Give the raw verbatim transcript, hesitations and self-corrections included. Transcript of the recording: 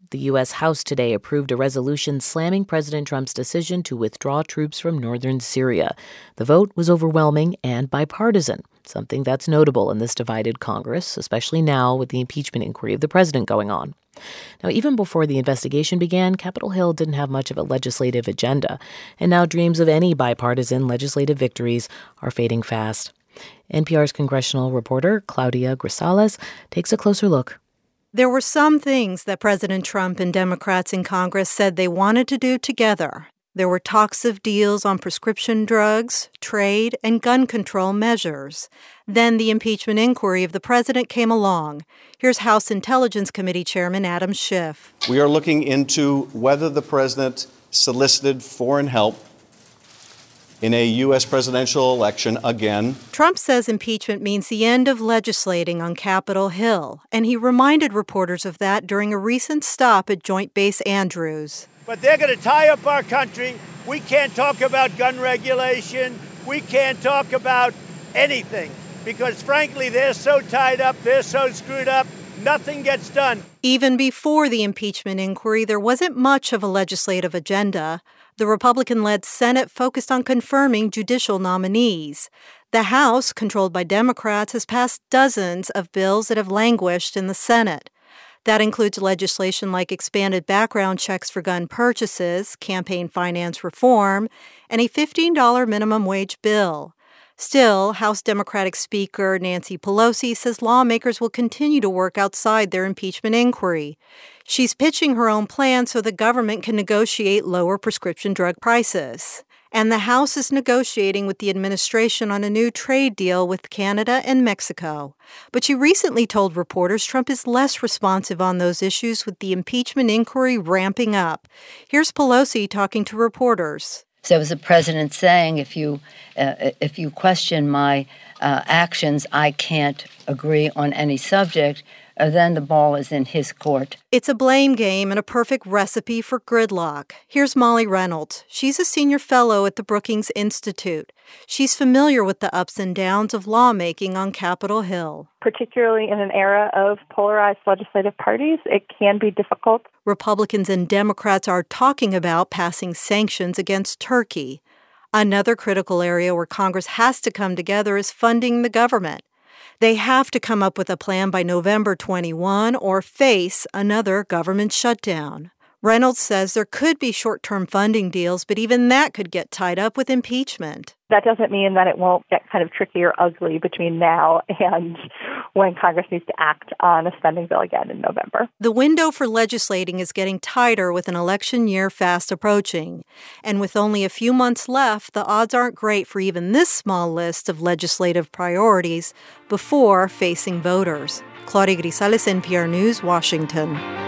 The U S. House today approved a resolution slamming President Trump's decision to withdraw troops from northern Syria. The vote was overwhelming and bipartisan, something that's notable in this divided Congress, especially now with the impeachment inquiry of the president going on. Now, even before the investigation began, Capitol Hill didn't have much of a legislative agenda, and now dreams of any bipartisan legislative victories are fading fast. N P R's congressional reporter Claudia Grisales takes a closer look. There were some things that President Trump and Democrats in Congress said they wanted to do together. There were talks of deals on prescription drugs, trade, and gun control measures. Then the impeachment inquiry of the president came along. Here's House Intelligence Committee Chairman Adam Schiff. We are looking into whether the president solicited foreign help in a U S presidential election again. Trump says impeachment means the end of legislating on Capitol Hill, and he reminded reporters of that during a recent stop at Joint Base Andrews. But they're going to tie up our country. We can't talk about gun regulation. We can't talk about anything because, frankly, they're so tied up, they're so screwed up, nothing gets done. Even before the impeachment inquiry, there wasn't much of a legislative agenda. The Republican-led Senate focused on confirming judicial nominees. The House, controlled by Democrats, has passed dozens of bills that have languished in the Senate. That includes legislation like expanded background checks for gun purchases, campaign finance reform, and a fifteen dollars minimum wage bill. Still, House Democratic Speaker Nancy Pelosi says lawmakers will continue to work outside their impeachment inquiry. She's pitching her own plan so the government can negotiate lower prescription drug prices. And the House is negotiating with the administration on a new trade deal with Canada and Mexico. But she recently told reporters Trump is less responsive on those issues with the impeachment inquiry ramping up. Here's Pelosi talking to reporters. So it was the president saying, if you uh, if you question my uh, actions, I can't agree on any subject, uh, then the ball is in his court. It's a blame game and a perfect recipe for gridlock. Here's Molly Reynolds. She's a senior fellow at the Brookings Institute. She's familiar with the ups and downs of lawmaking on Capitol Hill. Particularly in an era of polarized legislative parties, it can be difficult. Republicans and Democrats are talking about passing sanctions against Turkey. Another critical area where Congress has to come together is funding the government. They have to come up with a plan by November twenty-first or face another government shutdown. Reynolds says there could be short-term funding deals, but even that could get tied up with impeachment. That doesn't mean that it won't get kind of tricky or ugly between now and when Congress needs to act on a spending bill again in November. The window for legislating is getting tighter with an election year fast approaching. And with only a few months left, the odds aren't great for even this small list of legislative priorities before facing voters. Claudia Grisales, N P R News, Washington.